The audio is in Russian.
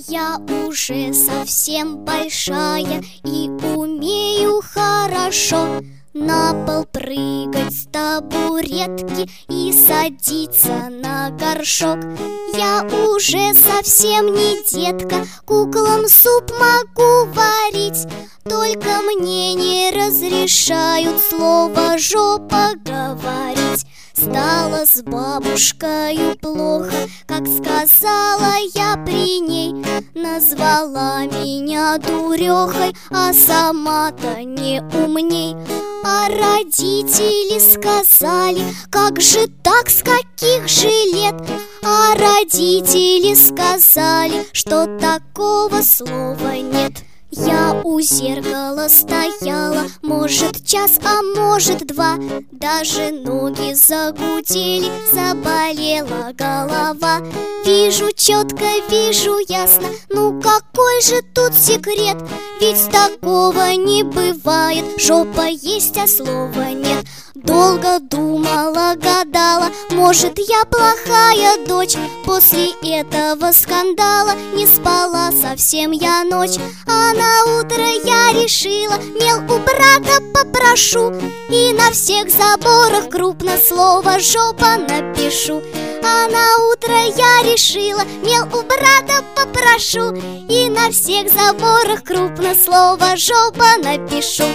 Я уже совсем большая и умею хорошо на пол прыгать с табуретки и садиться на горшок. Я уже совсем не детка, куклам суп могу варить, только мне не разрешают слово «жопа» говорить. Стало с бабушкою плохо, как сказала я при ней. Назвала меня дурехой, а сама-то не умней. А родители сказали: как же так, с каких же лет? А родители сказали, что такого слова нет. Я у зеркала стояла, может, час, а может, два. Даже ноги загудели, заболела голова. Вижу четко, вижу ясно, ну какой же тут секрет? Ведь такого не бывает, жопа есть, а слова нет. Долго думала, гадала, может, я плохая дочь. После этого скандала не спала совсем я ночь. А на утро я решила, мел у брата попрошу, и на всех заборах крупно слово «жопа» напишу. А на утро я решила, мел у брата попрошу, и на всех заборах крупно слово «жопа» напишу.